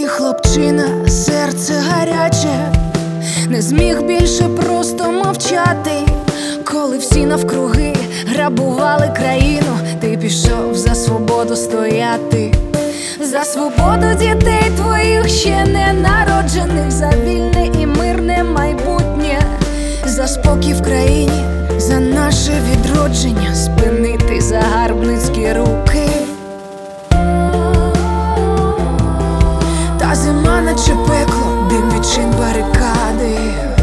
хлопчина, серце гаряче, не зміг більше просто мовчати. Коли всі навкруги грабували країну, ти пішов за свободу стояти. За свободу дітей твоїх ще не народжених, за вільне і мирне майбутнє, за спокій в країні, за наше відродження, спинити загарбницькі руки. Та зима наче пекло, дим відчин барикади.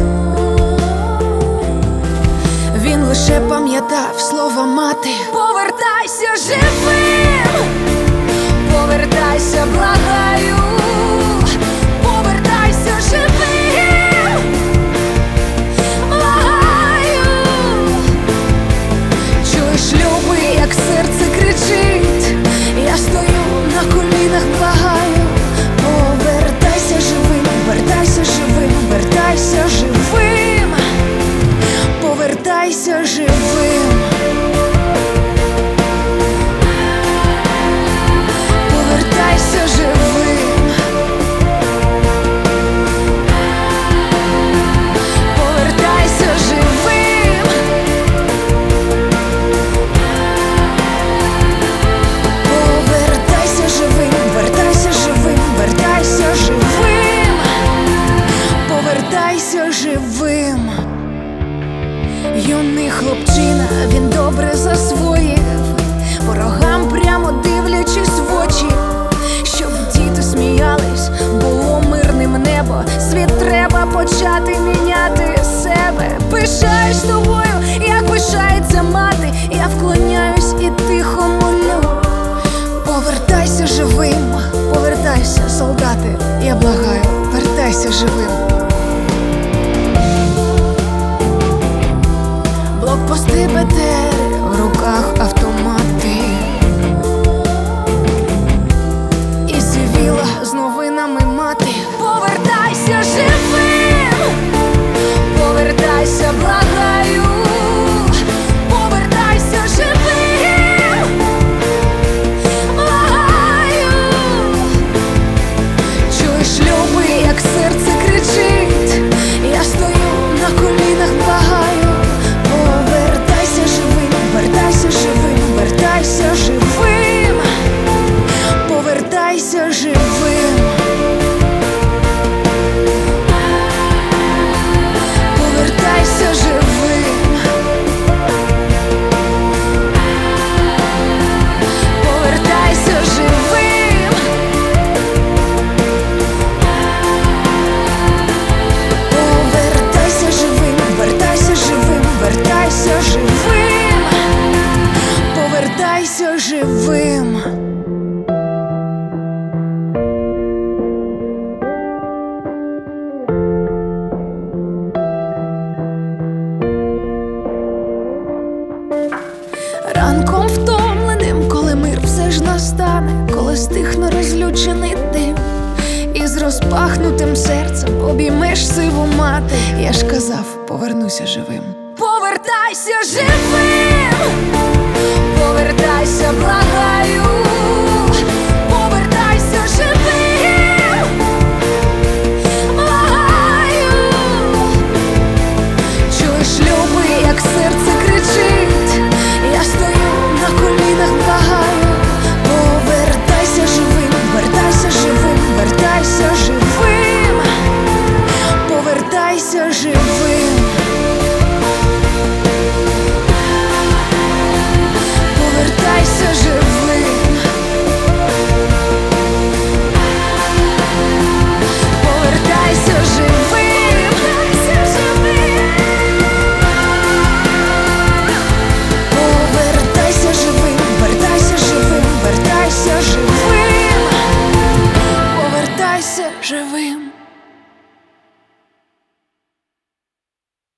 Він лише пам'ятав слова мати: повертайся живим, повертайся, благаю, повертайся живим, благаю. Чуєш, любий, як серце кричить, я стою на колінах, благаю. Повертайся живим, вертайся живим, вертайся живим, повертайся живим. Повертайся живим, повертайся живим, повертайся живим, вертайся живим, вертайся живим, повертайся живим. Юний хлопчина, він добре засвоїв, ворогам прямо дивлячись в очі, щоб діти сміялись, було мирним небо. Світ треба почати міняти себе. Пишаюсь тобою, як пишається мати, я вклоняюсь і тихо молю. Повертайся живим, повертайся, солдати, я благаю, вертайся живим. Блокпости БТР, в руках автомати, і сивіла з новинами мати. Повертайся живим, повертайся, благаю, повертайся живим, благаю. Чуєш, любий, як серце кричить, я стою на колінах, благаю. Повертайся живим, вертайся живим, вертайся живим, повертайся живим, повертайся живим, повертайся живим, повертайся живим, вертайся живим, вертайся живим, повертайся живим. Ранком втомленим, коли мир все ж настане, коли стихне розлючений дим, і з розпахнутим серцем обіймеш сиву мати. Я ж казав, повернуся живим. Повертайся живим.